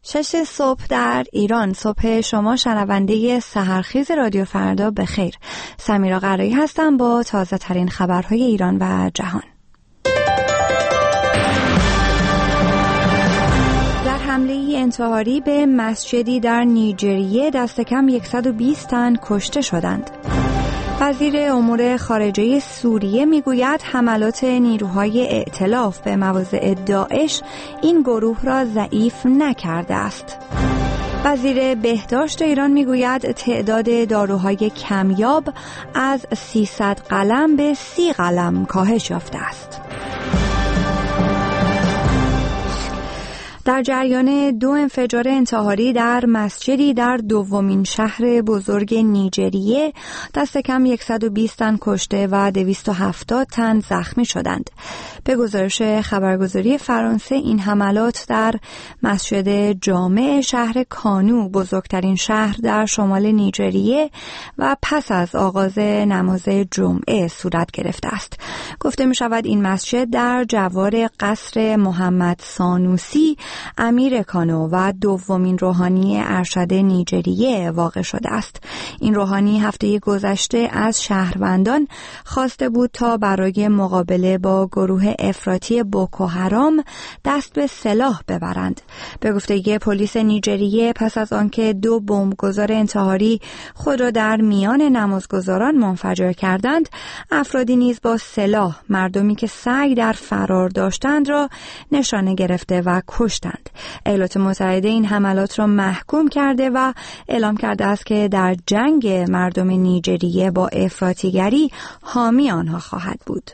6 صبح در ایران. صبح شما شنونده سحرخیز رادیو فردا بخیر. سمیرا قرایی هستم با تازه ترین خبرهای ایران و جهان. در حمله انتحاری به مسجدی در نیجریه دست کم 120 تن کشته شدند. وزیر امور خارجه سوریه میگوید حملات نیروهای ائتلاف به مواضع داعش این گروه را ضعیف نکرده است. وزیر بهداشت ایران میگوید تعداد داروهای کمیاب از 300 قلم به 30 قلم کاهش یافته است. در جریان 2 انفجار انتحاری در مسجدی در دومین شهر بزرگ نیجریه دست کم 120 تن کشته و 270 تن زخمی شدند. به گزارش خبرگزاری فرانسه این حملات در مسجد جامع شهر کانو، بزرگترین شهر در شمال نیجریه، و پس از آغاز نماز جمعه صورت گرفته است. گفته می شود این مسجد در جوار قصر محمد سانوسی امیر کانو و دومین روحانی ارشد نیجریه واقع شده است. این روحانی هفته گذشته از شهروندان خواسته بود تا برای مقابله با گروه افراطی بوکو حرام دست به سلاح ببرند. به گفته پلیس نیجریه پس از آنکه 2 بمبگذار انتحاری خود را در میان نمازگزاران منفجر کردند، افرادی نیز با سلاح مردمی که سعی در فرار داشتند را نشانه گرفته و کشتند. ایالات متحده این حملات را محکوم کرده و اعلام کرده است که در جنگ مردم نیجریه با افراطیگری حامی آنها خواهد بود.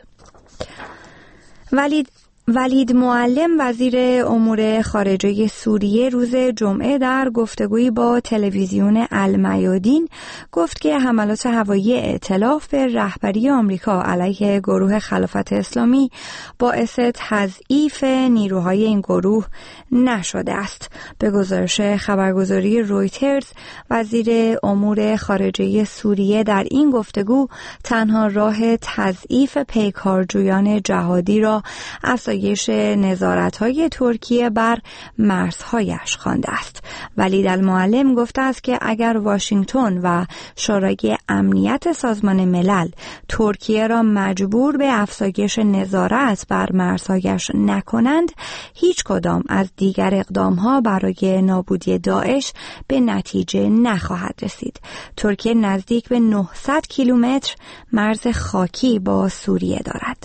ولید معلم وزیر امور خارجه سوریه روز جمعه در گفتگویی با تلویزیون المیادین گفت که حملات هوایی ائتلاف به رهبری آمریکا علیه گروه خلافت اسلامی باعث تضعیف نیروهای این گروه نشده است. به گزارش خبرگزاری رویترز، وزیر امور خارجه سوریه در این گفتگو تنها راه تضعیف پیکارجویان جهادی را افزایش نظارت‌های ترکیه بر مرزهایش خوانده است. ولید المعلم گفته است که اگر واشنگتن و شورای امنیت سازمان ملل ترکیه را مجبور به افزایش نظارت بر مرزهایش نکنند، هیچ کدام از دیگر اقدام‌ها برای نابودی داعش به نتیجه نخواهد رسید. ترکیه نزدیک به 900 کیلومتر مرز خاکی با سوریه دارد.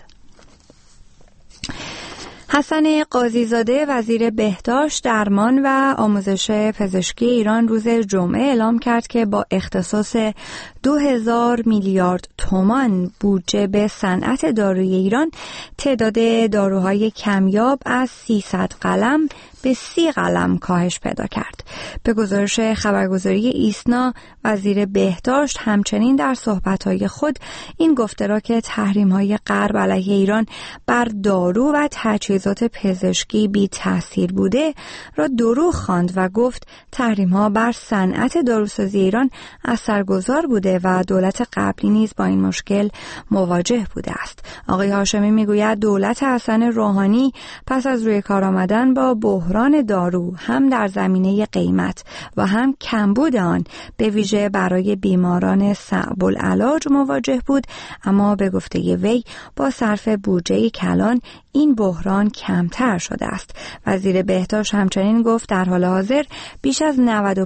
حسن قاضیزاده وزیر بهداشت، درمان و آموزش پزشکی ایران روز جمعه اعلام کرد که با اختصاص 2000 میلیارد تومان بودجه به صنعت دارویی ایران تعداد داروهای کمیاب از 300 قلم به 30 قلم کاهش پیدا کرد. به گزارش خبرگزاری ایسنا، وزیر بهداشت همچنین در صحبت‌های خود این گفته را که تحریم‌های غرب علیه ایران بر دارو و تجهیزات پزشکی بی تأثیر بوده را دروغ خواند و گفت تحریم‌ها بر صنعت داروسازی ایران اثرگذار بوده و دولت قبلی نیز با این مشکل مواجه بوده است. آقای هاشمی میگوید دولت حسن روحانی پس از روی کار آمدن با بحران دارو هم در زمینه قیمت و هم کمبود آن به ویژه برای بیماران صعب العلاج مواجه بود، اما به گفته وی با صرف بودجه کلان این بحران کمتر شده است. وزیر بهداشت همچنین گفت در حال حاضر بیش از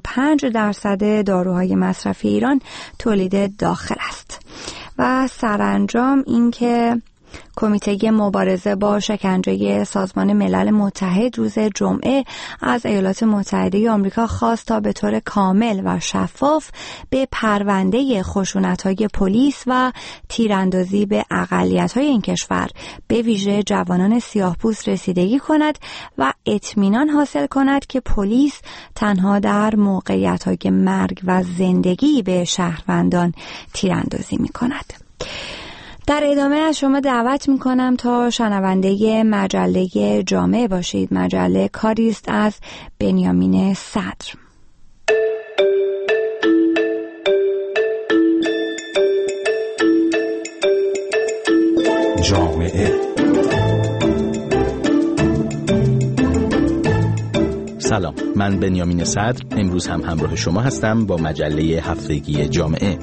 95% داروهای مصرفی ایران تولید داخل است. و سرانجام اینکه کمیته مبارزه با شکنجه سازمان ملل متحد روز جمعه از ایالات متحده آمریکا خواست تا به طور کامل و شفاف به پرونده خشونت‌های پلیس و تیراندازی به اقلیت‌های این کشور به ویژه جوانان سیاه‌پوست رسیدگی کند و اطمینان حاصل کند که پلیس تنها در موقعیت‌های مرگ و زندگی به شهروندان تیراندازی می‌کند. در ادامه از شما دعوت میکنم تا شنونده مجله جامعه باشید. مجله کاری است از بنیامین صدر. جامعه سلام، من بنیامین صدر امروز هم همراه شما هستم با مجله هفتگی جامعه.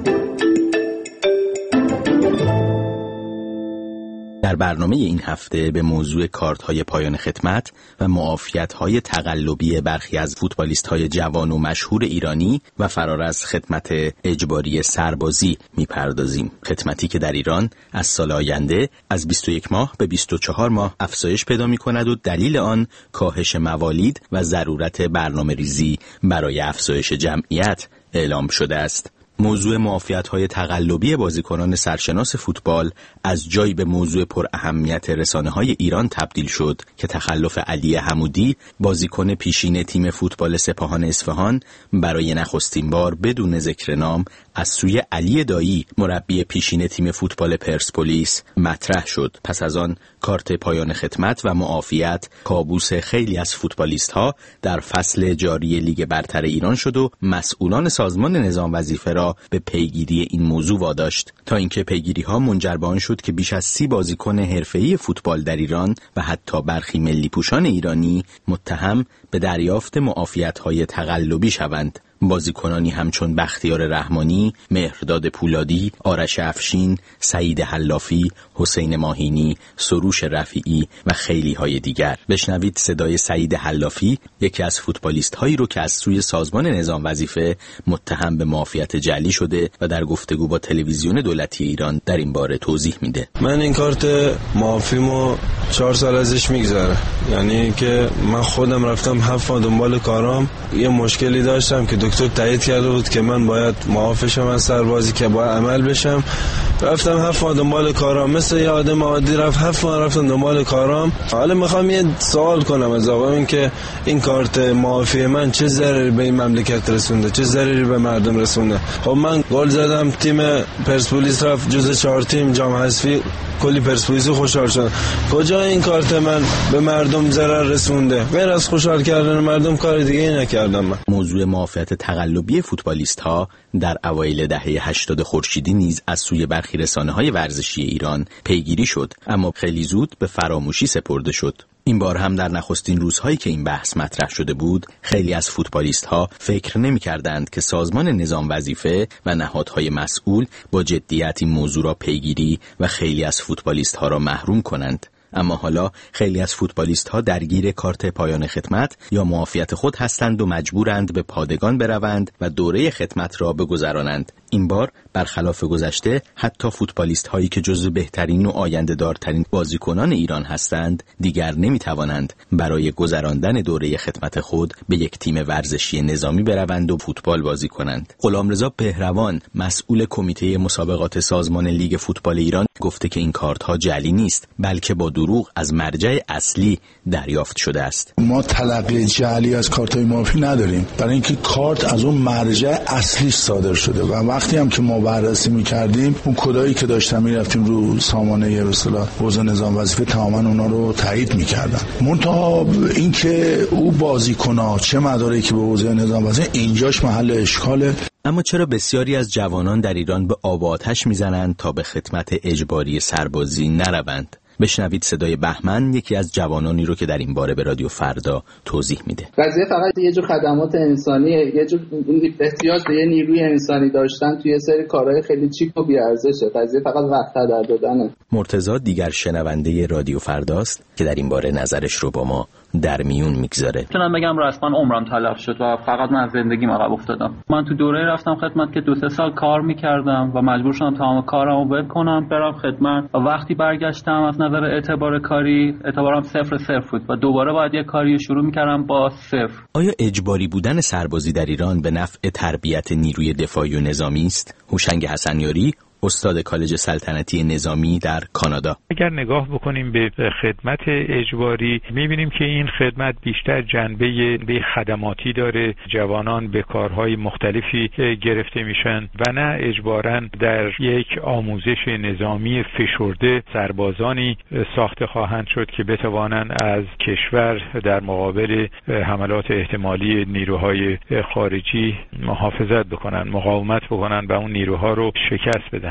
در برنامه این هفته به موضوع کارت‌های پایان خدمت و معافیت‌های تقلبی برخی از فوتبالیست‌های جوان و مشهور ایرانی و فرار از خدمت اجباری سربازی می‌پردازیم. خدمتی که در ایران از سال آینده از 21 ماه به 24 ماه افزایش پیدا می‌کند و دلیل آن کاهش موالید و ضرورت برنامه‌ریزی برای افزایش جمعیت اعلام شده است. موضوع معافیت‌های تقلبی بازیکنان سرشناس فوتبال از جایی به موضوع پر اهمیت رسانه‌های ایران تبدیل شد که تخلف علی حمودی، بازیکن پیشین تیم فوتبال سپاهان اصفهان، برای نخستین بار بدون ذکر نام از سوی علی دایی، مربی پیشین تیم فوتبال پرسپولیس، مطرح شد. پس از آن کارت پایان خدمت و معافیت کابوس خیلی از فوتبالیست‌ها در فصل جاری لیگ برتر ایران شد و مسئولان سازمان نظام وظیفه را به پیگیری این موضوع واداشت، تا اینکه پیگیری‌ها منجر به آن شد که بیش از 30 بازیکن حرفه‌ای فوتبال در ایران و حتی برخی ملی پوشان ایرانی متهم به دریافت معافیت‌های تقلبی شوند. بازیکنانی همچون بختیار رحمانی، مهرداد پولادی، آرش افشین، سعید حلافی، حسین ماهینی، سروش رفیعی و خیلی های دیگر. بشنوید صدای سعید حلافی، یکی از فوتبالیست هایی رو که از سوی سازمان نظام وظیفه متهم به معافیت جعلی شده و در گفتگو با تلویزیون دولتی ایران در این باره توضیح میده. من این کارت معافیمو 4 سال ازش میگذره، یعنی که من خودم رفتم 7 ماه دنبال کارام، یه مشکلی داشتم که دکتر تایید کرده بود که من باید معاف شم از سربازی که باید عمل بشم. رفتم 7 ماه دنبال کارام، مثل یه آدم عادی 7 ماه رفتم دنبال کارام. حالا میخوام یه سوال کنم از آقا، این که این کارت معافی من چه ضرری به این مملکت رسونده، چه ضرری به مردم رسونده؟ خب من گل زدم، تیم پرسپولیس رفت جزو 4 تیم جام حذفی، کلی پرسپولیسی خوشحال شد. کجا این کارت من به مردم ضرر رسونده؟ غیر از خوشحال کردن مردم کار دیگه ای نکردم من. موضوع معافیت تقلبی فوتبالیست‌ها در اوایل دهه 80 خورشیدی نیز از سوی برخی رسانه‌های ورزشی ایران پیگیری شد، اما خیلی زود به فراموشی سپرده شد. این بار هم در نخستین روزهایی که این بحث مطرح شده بود، خیلی از فوتبالیست‌ها فکر نمی‌کردند که سازمان نظام وظیفه و نهادهای مسئول با جدیت این موضوع را پیگیری و خیلی از فوتبالیست‌ها را محروم کنند. اما حالا خیلی از فوتبالیست‌ها درگیر کارت پایان خدمت یا معافیت خود هستند و مجبورند به پادگان بروند و دوره خدمت را بگذرانند. این بار برخلاف گذشته حتی فوتبالیست‌هایی که جزو بهترین و آینده‌دارترین بازیکنان ایران هستند دیگر نمی‌توانند برای گذراندن دوره خدمت خود به یک تیم ورزشی نظامی بروند و فوتبال بازی کنند. غلامرضا بهروان، مسئول کمیته مسابقات سازمان لیگ فوتبال ایران، گفته که این کارت‌ها جعلی نیست، بلکه با دروغ از مرجع اصلی دریافت شده است. ما تلقی جعلی از کارت‌های معافی نداریم، برای اینکه کارت از اون مرجع اصلی صادر شده و وقتی هم که ما بررسی می‌کردیم اون کدایی که داشتن می‌رفتیم رو سامانه به اصطلاح حوزه نظام وظیفه تماما اونا رو تایید می‌کردن. منتها اینکه او بازیکن‌ها چه مدارکی به حوزه نظام وظیفه، اینجاش محل اشکاله. اما چرا بسیاری از جوانان در ایران به آب و آتش می‌زنند تا به خدمت اجباری سربازی نروند؟ بشنوید صدای بهمن، یکی از جوانانی رو که در این باره به رادیو فردا توضیح میده. قضیه فقط یه جور خدمات انسانیه، یه جور احتیاج به یه نیروی انسانی داشتن توی یه سری کارهای خیلی چیک و بی‌ارزشه. قضیه فقط وقت هدر دادنه. مرتضی دیگر شنونده رادیو فرداست که در این باره نظرش رو با ما در میون میگذاره. میتونم بگم رسما عمرم تلف شد و فقط من از زندگیم عقب افتادم. من تو دوره رفتم خدمت که 2-3 سال کار میکردم و مجبور شدم تمام کارمو ول کنم برم خدمت و وقتی برگشتم از نظر اعتبار کاری اعتبارم 0 بود و دوباره باید یه کاری شروع میکردم با 0. آیا اجباری بودن سربازی در ایران به نفع تربیت نیروی دفاعی و نظامی است؟ هوشنگ حسنیاری، استاد کالج سلطنتی نظامی در کانادا: اگر نگاه بکنیم به خدمت اجباری می‌بینیم که این خدمت بیشتر جنبه خدماتی داره. جوانان به کارهای مختلفی گرفته میشن و نه اجباراً در یک آموزش نظامی فشرده سربازانی ساخته خواهند شد که بتوانند از کشور در مقابل حملات احتمالی نیروهای خارجی محافظت بکنن، مقاومت بکنن و اون نیروها رو شکست بدن.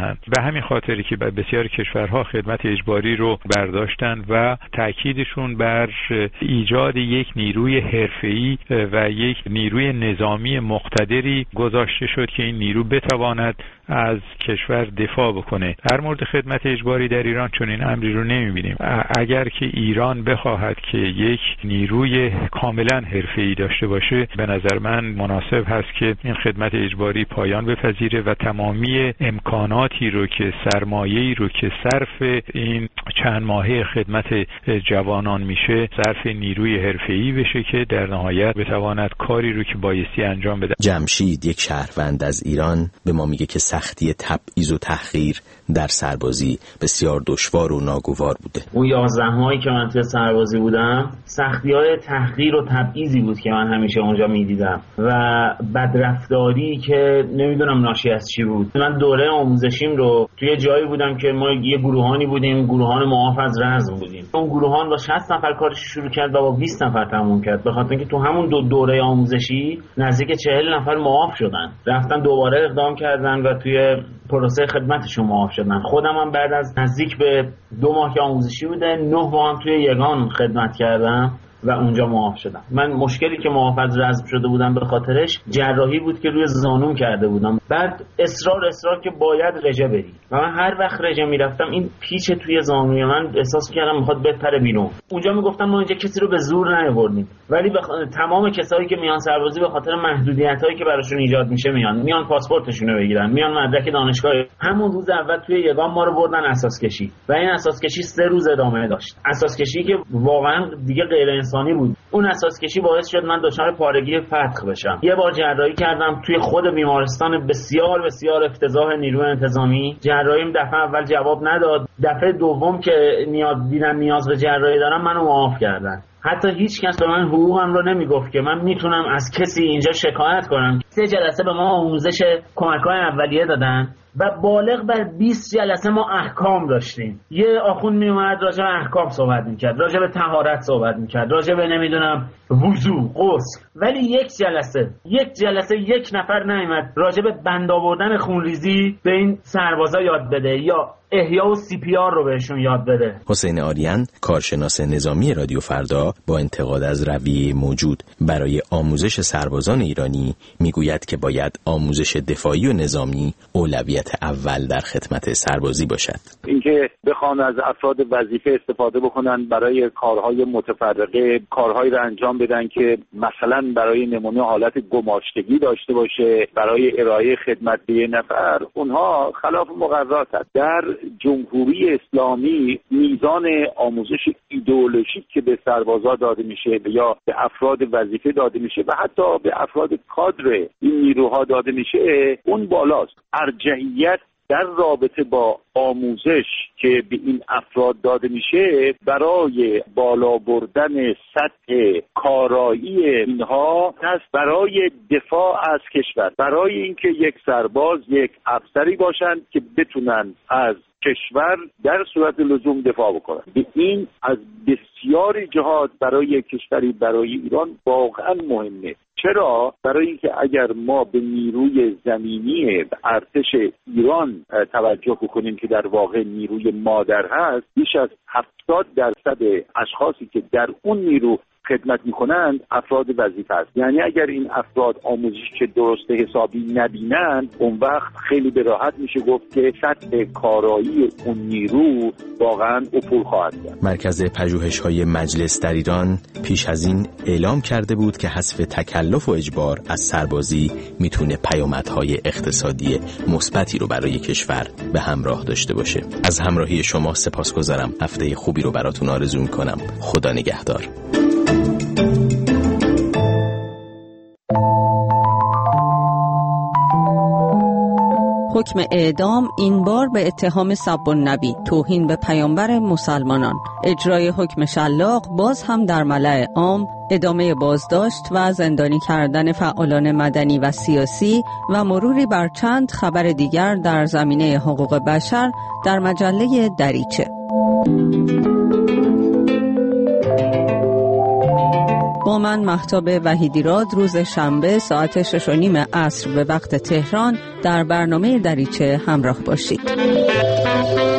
بدهند. به همین خاطری که بسیار کشورها خدمت اجباری رو برداشتن و تاکیدشون بر ایجاد یک نیروی حرفه‌ای و یک نیروی نظامی مقتدری گذاشته شد که این نیرو بتواند از کشور دفاع بکنه. در مورد خدمت اجباری در ایران چنین امری رو نمی‌بینیم. اگر که ایران بخواهد که یک نیروی کاملا حرفه‌ای داشته باشه، به نظر من مناسب هست که این خدمت اجباری پایان بپذیره و تمامی امکاناتی رو که سرمایه‌ای رو که صرف این چند ماهه خدمت جوانان میشه صرف نیروی حرفه‌ای بشه که در نهایت بتواند کاری رو که بایستی انجام بده. جمشید، یک شهروند از ایران، به ما میگه که سختی تبعیض و تحقیر در سربازی بسیار دشوار و ناگوار بوده. اون 11 ماهی که من توی سربازی بودم سختی‌های تحقیر و تبعیضی بود که من همیشه اونجا می‌دیدم و بدرفتاری که نمیدونم ناشی از چی بود. من دوره آموزشیم رو توی جایی بودم که ما یه گروهانی بودیم، گروهان معاف از رزم بودیم. اون گروهان با 60 نفر کارش شروع کرد و با 20 نفر تموم کرد، به خاطر اینکه تو همون دوره آموزشی نزدیک 40 نفر معاف شدن، رفتن دوباره اقدام کردن و توی پروسه خدمتشون معاف شدن. خودم هم بعد از نزدیک به 2 ماه که آموزشی بوده 9 ماه هم توی یگان خدمت کردم و اونجا معاف شدم. من مشکلی که معاف از رزم شده بودم به خاطرش جراحی بود که روی زانوم کرده بودم. بعد اصرار که باید رژه بری و من هر وقت رژه میرفتم این پیچ توی زانوی من احساس کردم میخواد بپره بیرون. اونجا میگفتن ما اینجا کسی رو به زور نیاوردیم، ولی تمام کسایی که میان سربازی به خاطر محدودیتایی که براشون ایجاد میشه میان پاسپورتشون رو بگیرن، میان مدرک دانشگاه. همون روز اول توی یگان ما رو بردن اساس کشی و این اساس کشی 3 روز ادامه داشت. اساس کشی که واقعا دیگه غیر انسانی بود. اون اساس کشی باعث شد من دچار پارگی فتق بشم. یه بار جراحی کردم توی خود بیمارستان بسیار بسیار افتضاح نیروی انتظامی. جراحیم دفعه اول جواب نداد. دفعه دوم که نیاز به جراحی دارم منو معاف کردن. حتی هیچ کس به من حقوقم رو نمیگفت که من میتونم از کسی اینجا شکایت کنم. 3 جلسه به ما آموزش کمک‌های اولیه دادن و بالغ بر 20 جلسه ما احکام داشتیم. یه آخوند میومد راجع به احکام صحبت میکرد، راجع به طهارت صحبت میکرد، راجع به نمیدونم وضو، غسل، ولی یک جلسه یک نفر نیامد راجع به بند آوردن خونریزی به این سربازا یاد بده یا احیا و CPR رو بهشون یاد بده. حسین آریان، کارشناس نظامی رادیو فردا، با انتقاد از رویه موجود برای آموزش سربازان ایرانی میگوید که باید آموزش دفاعی و نظامی اولویت اول در خدمت سربازی باشد. اینکه بخوان از افراد وظیفه استفاده بکنن برای کارهای متفرقه، کارهایی رو انجام بدن که مثلا برای نمونه حالت گماشتگی داشته باشه برای ارائه خدمت به یه نفر، اونها خلاف مقررات است. در جمهوری اسلامی میزان آموزش ایدئولوژیک که به سربازا داده میشه یا به افراد وظیفه داده میشه و حتی به افراد کادر این نیروها داده میشه اون بالاست. ارجحیت در رابطه با آموزش که به این افراد داده میشه برای بالا بردن سطح کارایی اینها هست، برای دفاع از کشور، برای اینکه یک سرباز یک افسری باشند که بتونن از کشور در صورت لزوم دفاع بکنن. به این از بسیاری جهات برای کشوری برای ایران واقعا مهمه. چرا؟ برای اینکه اگر ما به نیروی زمینی ارتش ایران توجه بکنیم که در واقع نیروی مادر هست، بیش از 70% اشخاصی که در اون نیرو خدمت میکنند افراد وظیفه است. یعنی اگر این افراد آموزش که درست حسابی نبینند، اون وقت خیلی به راحت میشه گفت که سطح کارایی اون نیرو واقعا افول خواهد کرد. مرکز پژوهش‌های مجلس در ایران پیش از این اعلام کرده بود که حذف تکلف و اجبار از سربازی میتونه پیامدهای اقتصادی مثبتی رو برای کشور به همراه داشته باشه. از همراهی شما سپاسگزارم. هفته خوبی رو براتون آرزو میکنم. خدا نگهدار. حکم اعدام این بار به اتهام سب النبی، توهین به پیامبر مسلمانان. اجرای حکم شلاق باز هم در ملأ عام، ادامه بازداشت و زندانی کردن فعالان مدنی و سیاسی و مروری بر چند خبر دیگر در زمینه حقوق بشر در مجله دریچه. با من مهتاب وحیدیراد روز شنبه ساعت 6:30 عصر به وقت تهران در برنامه دریچه همراه باشید.